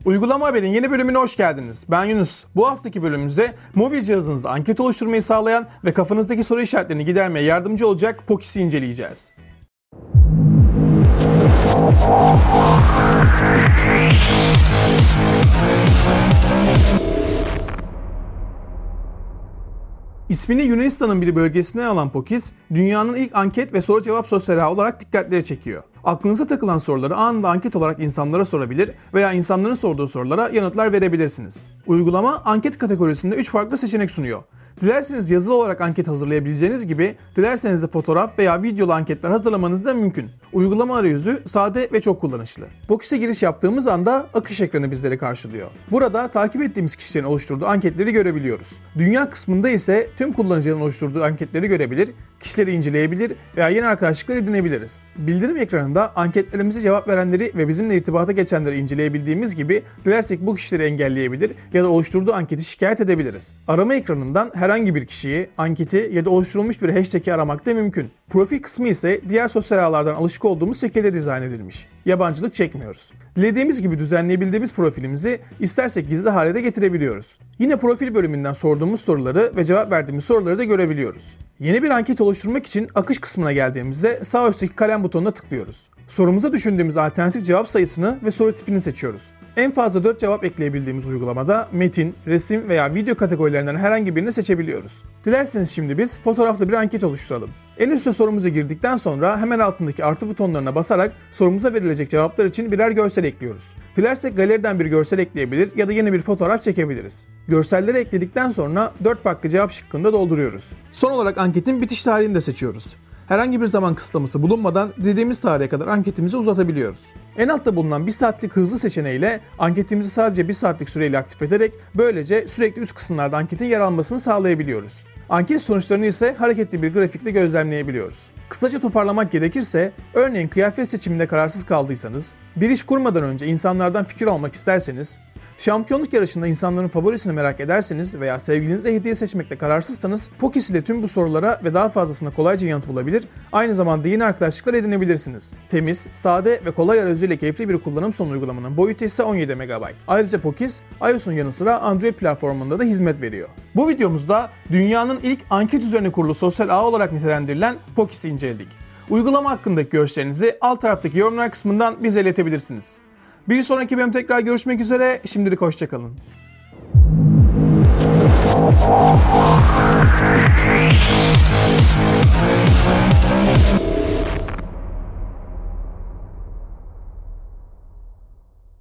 Uygulama Haber'in yeni bölümüne hoş geldiniz. Ben Yunus. Bu haftaki bölümümüzde mobil cihazınızda anket oluşturmayı sağlayan ve kafanızdaki soru işaretlerini gidermeye yardımcı olacak Pokis'i inceleyeceğiz. İsmini Yunanistan'ın bir bölgesinden alan Pokis, dünyanın ilk anket ve soru cevap sosyal ağı olarak dikkatleri çekiyor. Aklınıza takılan soruları anında anket olarak insanlara sorabilir veya insanların sorduğu sorulara yanıtlar verebilirsiniz. Uygulama anket kategorisinde 3 farklı seçenek sunuyor. Dilerseniz yazılı olarak anket hazırlayabileceğiniz gibi, dilerseniz de fotoğraf veya videolu anketler hazırlamanız da mümkün. Uygulama arayüzü sade ve çok kullanışlı. Pokis'e giriş yaptığımız anda akış ekranı bizleri karşılıyor. Burada takip ettiğimiz kişilerin oluşturduğu anketleri görebiliyoruz. Dünya kısmında ise tüm kullanıcıların oluşturduğu anketleri görebilir, kişileri inceleyebilir veya yeni arkadaşlıklar edinebiliriz. Bildirim ekranında anketlerimize cevap verenleri ve bizimle irtibata geçenleri inceleyebildiğimiz gibi dilersek bu kişileri engelleyebilir ya da oluşturduğu anketi şikayet edebiliriz. Arama ekranından herhangi bir kişiyi, anketi ya da oluşturulmuş bir hashtag'i aramak da mümkün. Profil kısmı ise diğer sosyal ağlardan alışık olduğumuz şekilde dizayn edilmiş. Yabancılık çekmiyoruz. Dilediğimiz gibi düzenleyebildiğimiz profilimizi istersek gizli hale de getirebiliyoruz. Yine profil bölümünden sorduğumuz soruları ve cevap verdiğimiz soruları da görebiliyoruz. Yeni bir anket oluşturmak için akış kısmına geldiğimizde sağ üstteki kalem butonuna tıklıyoruz. Sorumuza düşündüğümüz alternatif cevap sayısını ve soru tipini seçiyoruz. En fazla 4 cevap ekleyebildiğimiz uygulamada metin, resim veya video kategorilerinden herhangi birini seçebiliyoruz. Dilerseniz şimdi biz fotoğraflı bir anket oluşturalım. En üstte sorumuza girdikten sonra hemen altındaki artı butonlarına basarak sorumuza verilecek cevaplar için birer görsel ekliyoruz. Dilersek galeriden bir görsel ekleyebilir ya da yeni bir fotoğraf çekebiliriz. Görselleri ekledikten sonra 4 farklı cevap şıkkını da dolduruyoruz. Son olarak anketin bitiş tarihini de seçiyoruz. Herhangi bir zaman kısıtlaması bulunmadan dilediğimiz tarihe kadar anketimizi uzatabiliyoruz. En altta bulunan 1 saatlik hızlı seçeneğiyle anketimizi sadece 1 saatlik süreyle aktif ederek böylece sürekli üst kısımlarda anketin yer almasını sağlayabiliyoruz. Anket sonuçlarını ise hareketli bir grafikle gözlemleyebiliyoruz. Kısaca toparlamak gerekirse, örneğin kıyafet seçiminde kararsız kaldıysanız, bir iş kurmadan önce insanlardan fikir almak isterseniz, şampiyonluk yarışında insanların favorisini merak ederseniz veya sevgilinize hediye seçmekte kararsızsanız Pokis ile tüm bu sorulara ve daha fazlasına kolayca yanıt bulabilir, aynı zamanda yeni arkadaşlıklar edinebilirsiniz. Temiz, sade ve kolay arayüzüyle keyifli bir kullanım sonu uygulamanın boyutu ise 17 MB. Ayrıca Pokis, iOS'un yanı sıra Android platformunda da hizmet veriyor. Bu videomuzda dünyanın ilk anket üzerine kurulu sosyal ağ olarak nitelendirilen Pokis'i inceledik. Uygulama hakkındaki görüşlerinizi alt taraftaki yorumlar kısmından bize iletebilirsiniz. Bir sonraki bölüm tekrar görüşmek üzere. Şimdilik hoşça kalın.